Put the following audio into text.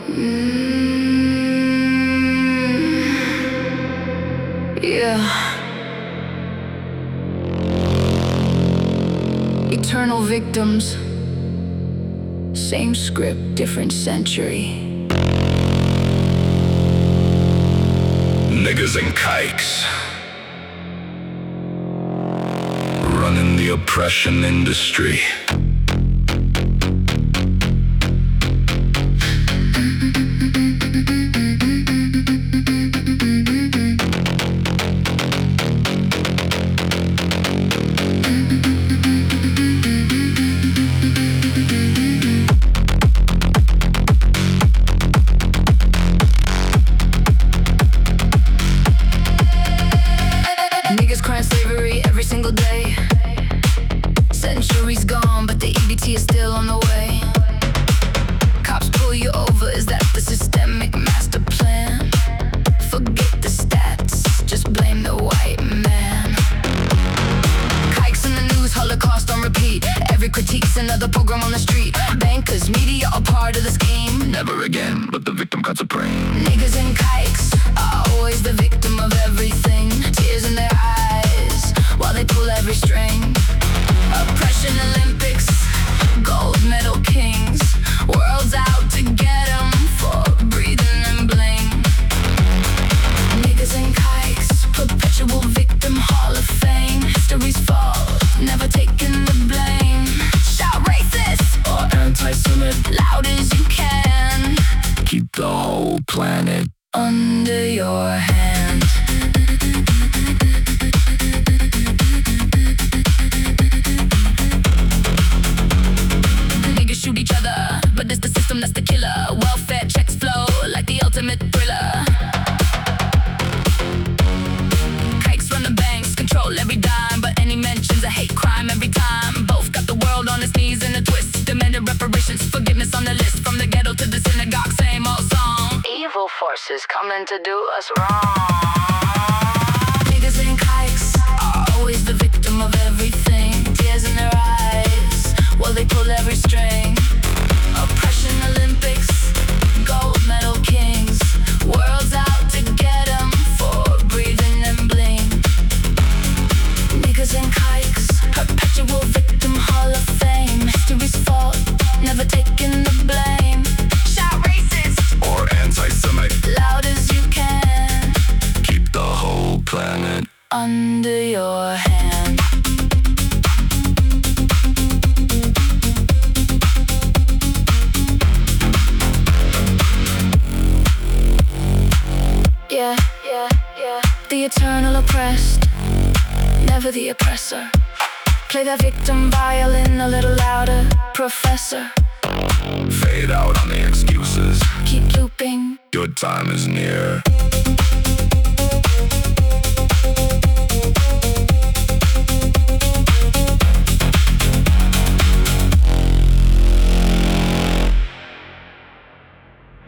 Yeah. Eternal victims. Same script, different century. Niggas and kikes, running the oppression industry. Niggas crying slavery every single day. Centuries gone, but the EBT is still on the way. Cops pull you over, is that the systemic master plan? Forget the stats, just blame the white man. Kikes in the news, Holocaust on repeat. Every critique's another program on the street. Bankers, media are part of the scheme. Never again, but the victim cut supreme. Niggas and kikes are always the victim of everything. Tears in their eyes while they pull every string. Oppression Olympics, gold medal kings. World's out to get 'em for breathing and bling. Niggas and kikes, perpetual victim hall of fame. History's fault, never taking the blame. Shout racist Or anti-Semite, loud as you can. keep the whole planet Under your hand. Niggas shoot each other, but it's the system that's the killer. Welfare checks flow like the ultimate thriller. Kikes run the banks, control every dime, but any mentions of hate crime every time. Both got the world on its knees in a twist. Demanded reparations, forgiveness on the list. From the ghetto to the synagogue, same old song. Evil forces coming to do us wrong. Niggas and kikes are always the victim of everything. Tears in their eyes while they pull every string. Oppression Olympics, gold medal kings. World's out to get 'em for breathing and bling. Niggas and kikes, perpetual victim hall of fame. History's fault, never taking the blame. Shout racist or anti-Semite, loud as you can. keep the whole planet Under your hand. Yeah, yeah, yeah. The eternal oppressed, never the oppressor. Play that victim violin a little louder, professor. fade out on the excuses. Keep looping. Your time is near.